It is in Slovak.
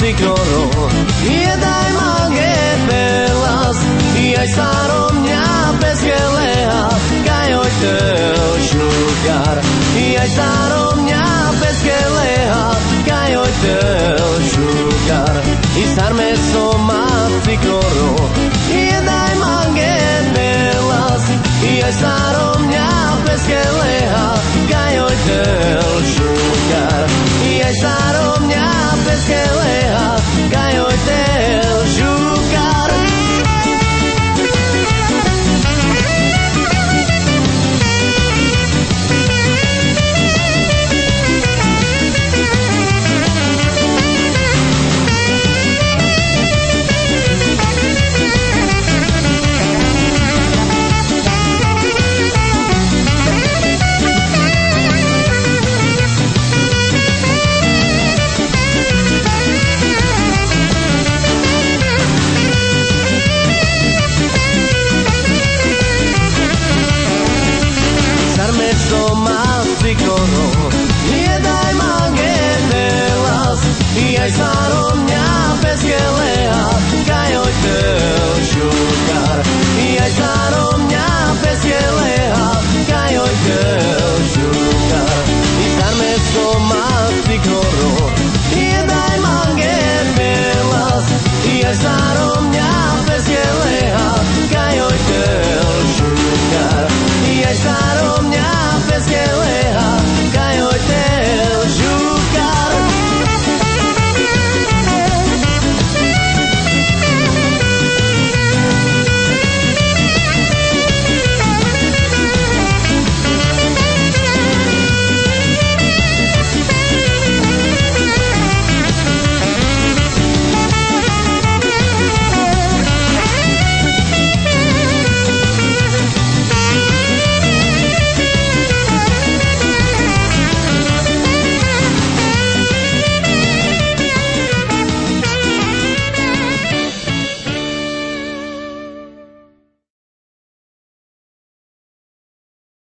cicloro, jedaj mange pelas, jaj staromňa peskeleha, kaj ojtel šlukar, jaj staromňa peskeleha, kaj ojtel šlukar, i sarme soma cicloro, jedaj mange pelas, jaj staromňa peskeleha, kaj ojtel šlukar, jaj staromňa peskeleha,